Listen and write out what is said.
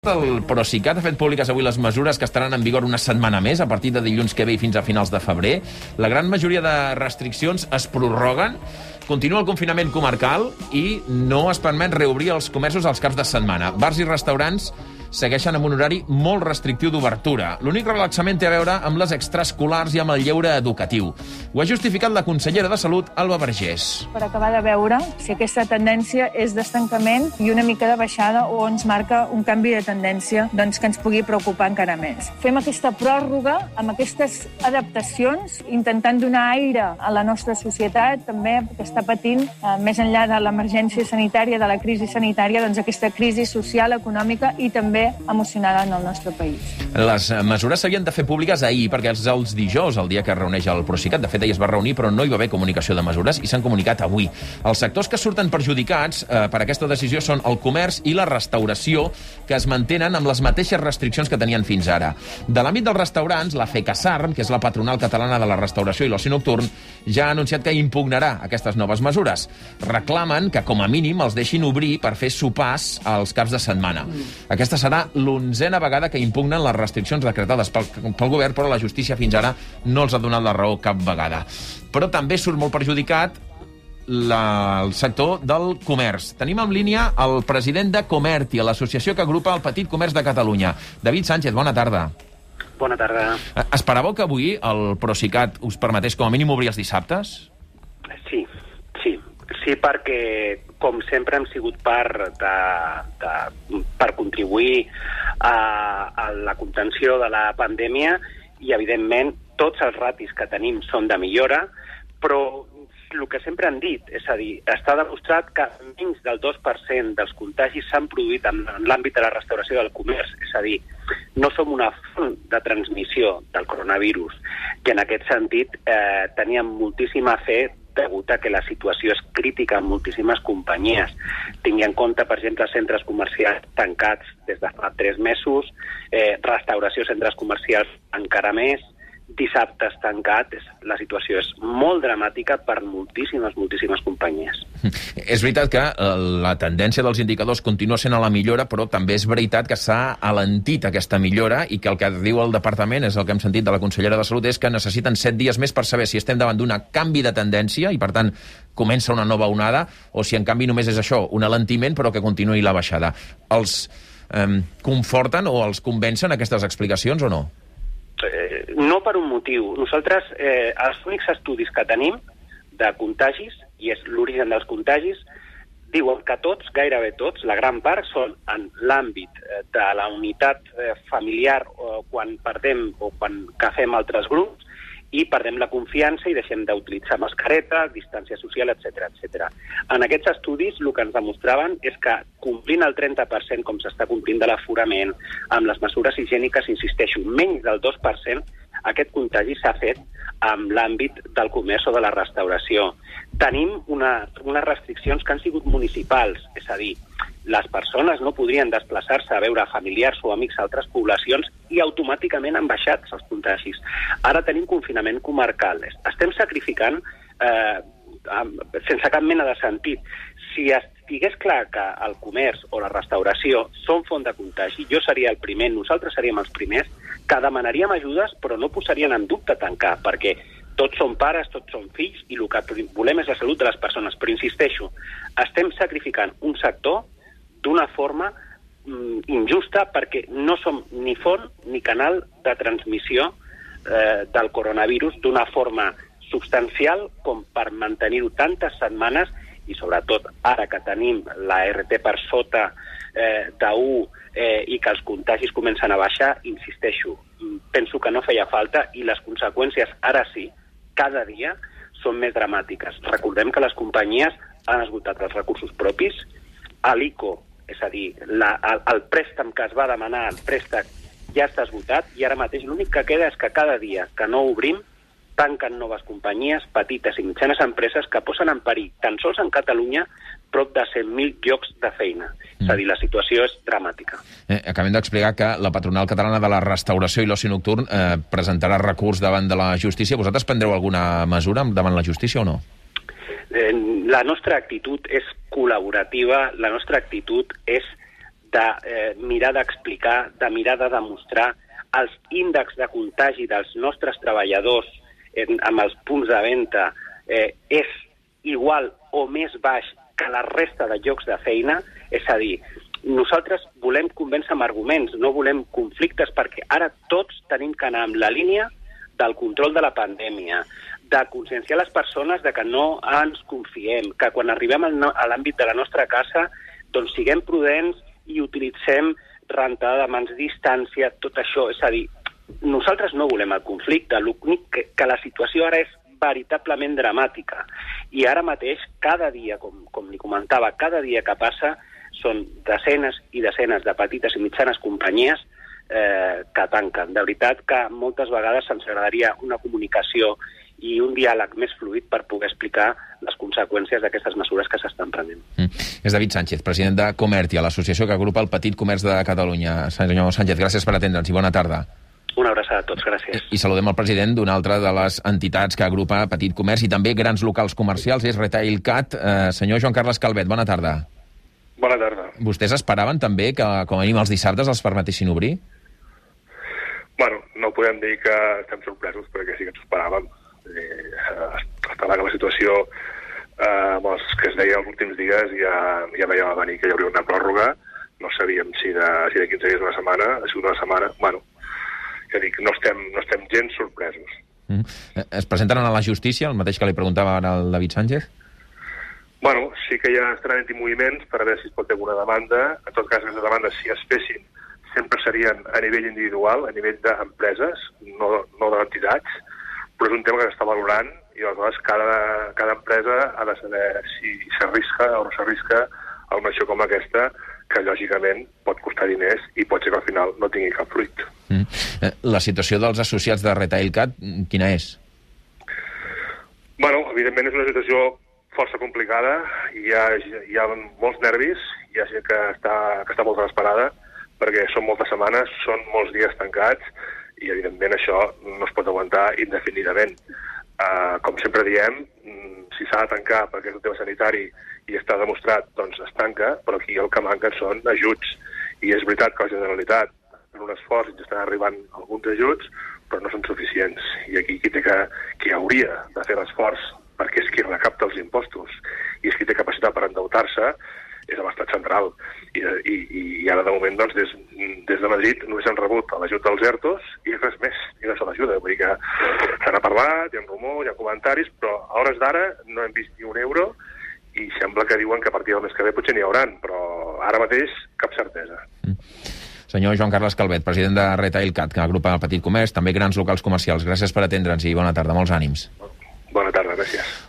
El Procicat ha fet públiques avui les mesures que estaran en vigor una setmana més, a partir de dilluns que ve i fins a finals de febrer. La gran majoria de restriccions es prorroguen, continua el confinament comarcal i no es permet reobrir els comerços als caps de setmana. Bars i restaurants segueixen amb un horari molt restrictiu d'obertura. L'únic relaxament té a veure amb les extraescolars i amb el lleure educatiu. Ho ha justificat la consellera de Salut, Alba Vergés. Per acabar de veure si aquesta tendència és d'estancament i una mica de baixada o ens marca un canvi de tendència que ens pugui preocupar encara més. Fem aquesta pròrroga amb aquestes adaptacions, intentant donar aire a la nostra societat, també que està patint, més enllà de l'emergència sanitària, de la crisi sanitària, aquesta crisi social, econòmica i també emocional en el nostre país. Les mesures s'havien de fer públiques ahir, perquè és els dijous, el dia que es reuneix el Procicat. De fet, ahir es va reunir, però no hi va haver comunicació de mesures i s'han comunicat avui. Els sectors que surten perjudicats per aquesta decisió són el comerç i la restauració, que es mantenen amb les mateixes restriccions que tenien fins ara. De l'àmbit dels restaurants, la FECASARM, que és la patronal catalana de la restauració i l'oci nocturn, ja ha anunciat que impugnarà aquestes noves mesures. Reclamen que, com a mínim, els deixin obrir per fer sopars als caps de setmana. Aquesta serà l'11a vegada que impugnen les restriccions decretades pel govern, però la justícia fins ara no els ha donat la raó cap vegada. Però també surt molt perjudicat el sector del comerç. Tenim en línia el president de Comerti, l'associació que agrupa el petit comerç de Catalunya. David Sánchez, bona tarda. Bona tarda. Esperàveu que avui el Procicat us permetés com a mínim obrir els dissabtes? Sí, perquè, com sempre, hem sigut part per contribuir a la contenció de la pandèmia i, evidentment, tots els ratis que tenim són de millora, però el que sempre han dit, és a dir, està demostrat que menys del 2% dels contagis s'han produït en l'àmbit de la restauració del comerç, és a dir, no som una font de transmissió del coronavirus, que en aquest sentit teníem moltíssima fe degut a que la situació és crítica en moltíssimes companyies. Tingui en compte, per exemple, centres comercials tancats des de fa 3 mesos, restauració centres comercials encara més, dissabtes tancats. La situació és molt dramàtica per moltíssimes companyies. És veritat que la tendència dels indicadors continua sent a la millora, però també és veritat que s'ha alentit aquesta millora i que el que diu el departament, és el que hem sentit de la consellera de Salut, és que necessiten 7 dies més per saber si estem davant d'un canvi de tendència i, per tant, comença una nova onada, o si, en canvi, només és això, un alentiment, però que continuï la baixada. Els conforten o els convencen aquestes explicacions o no? No per un motiu. Nosaltres, els únics estudis que tenim de contagis, i és l'origen dels contagis, diuen que tots, gairebé tots, la gran part, són en l'àmbit de la unitat familiar quan perdem o quan agafem altres grups i perdem la confiança i deixem d'utilitzar mascareta, distància social, etc. En aquests estudis el que ens demostraven és que complint el 30%, com s'està complint de l'aforament, amb les mesures higièniques, insisteixo, menys del 2%, aquest contagi s'ha fet amb l'àmbit del comerç o de la restauració. Tenim unes restriccions que han sigut municipals, és a dir, les persones no podrien desplaçar-se a veure familiars o amics a altres poblacions i automàticament han baixat els contagis. Ara tenim confinament comarcal. Estem sacrificant sense cap mena de sentit. Si estigués clar que el comerç o la restauració són font de contagi, jo seria el primer, nosaltres seríem els primers, que demanaríem ajudes però no posarien en dubte tancar, perquè tots són pares, tots són fills i el que volem és la salut de les persones. Però insisteixo, estem sacrificant un sector d'una forma injusta perquè no som ni font ni canal de transmissió del coronavirus d'una forma substancial com per mantenir-ho tantes setmanes i sobretot ara que tenim la RT per sota d'1 i que els contagis comencen a baixar, insisteixo, penso que no feia falta i les conseqüències ara sí, cada dia són més dramàtiques. Recordem que les companyies han esgotat els recursos propis, l'ICO, és a dir, el préstec que es va demanar, el préstec ja està esgotat i ara mateix l'únic que queda és que cada dia que no obrim tanquen noves companyies, petites i mitjanes empreses que posen en perill, tan sols en Catalunya, prop de 100.000 llocs de feina. És a dir, la situació és dramàtica. Acabem d'explicar que la patronal catalana de la restauració i l'oci nocturn presentarà recurs davant de la justícia. Vosaltres prendreu alguna mesura davant la justícia o no? La nostra actitud és col·laborativa, la nostra actitud és de mirar d'explicar, de mirar de demostrar els índexs de contagi dels nostres treballadors amb els punts de venda és igual o més baix que la resta de llocs de feina. És a dir, nosaltres volem convèncer amb arguments, no volem conflictes, perquè ara tots tenim que anar amb la línia del control de la pandèmia, de conscienciar les persones de que no ens confiem, que quan arribem a l'àmbit de la nostra casa doncs siguem prudents i utilitzem rentada de mans, distància, tot això. És a dir, nosaltres no volem el conflicte, l'únic que la situació ara és veritablement dramàtica. I ara mateix, cada dia, com li comentava, cada dia que passa són desenes i desenes de petites i mitjanes companyies que tanquen. De veritat que moltes vegades ens agradaria una comunicació i un diàleg més fluid per poder explicar les conseqüències d'aquestes mesures que s'estan prenent. És David Sánchez, president de Comertia, l'associació que agrupa el petit comerç de Catalunya. Senyor Sánchez, gràcies per atendre'ns i bona tarda. Una abraçada a tots, gràcies. I saludem el president d'una altra de les entitats que agrupa petit comerç i també grans locals comercials, és Retailcat. Senyor Joan Carles Calvet, bona tarda. Bona tarda. Vostès esperaven també que, com a mínim, els dissabtes els permetessin obrir? Bueno, no podem dir que estem sorpresos, perquè sí que ens ho esperàvem. Està clar que la situació que es deia els últims dies ja veiem a venir que hi hauria una pròrroga. No sabíem si de 15 dies una setmana, ha sigut una setmana. Bueno, ja dic, no estem gens sorpresos. Es presenten a la justícia, el mateix que li preguntava ara el David Sánchez? Bueno, sí que ja estan havent-hi moviments per a veure si es pot fer alguna demanda. En tot cas, aquestes demandes, si es fessin, sempre serien a nivell individual, a nivell d'empreses, no d'entitats, però és un tema que s'està valorant i aleshores cada empresa ha de saber si s'arrisca o no s'arrisca a una acció com aquesta, que lògicament pot costar diners i pot ser que al final no tingui cap fruit. La situació dels associats de Retailcat, quina és? Bueno, evidentment és una situació força complicada, hi ha molts nervis, hi ha gent que està molt desesperada, perquè són moltes setmanes, són molts dies tancats, i evidentment això no es pot aguantar indefinidament. Com sempre diem, si s'ha de tancar perquè és un tema sanitari i està demostrat, doncs es tanca, però aquí el que manquen són ajuts. I és veritat que la Generalitat, en un esforç, ens estan arribant alguns ajuts, però no són suficients. I aquí qui hauria de fer l'esforç, perquè és qui recapta els impostos i és qui té capacitat per endeutar-se, és l'Estat central. I ara, de moment, doncs, des de Madrid només han rebut l'ajut dels ERTOs i res més, ni una sola ajuda. Vull dir que se n'ha parlat, hi ha rumors, hi ha comentaris, però a hores d'ara no hem vist ni un euro i sembla que diuen que a partir del mes que ve potser n'hi hauran, però ara mateix cap certesa. Senyor Joan Carles Calvet, president de Retailcat, que agrupa el petit comerç, també grans locals comercials. Gràcies per atendre'ns i bona tarda, molts ànims. Bona tarda, gràcies.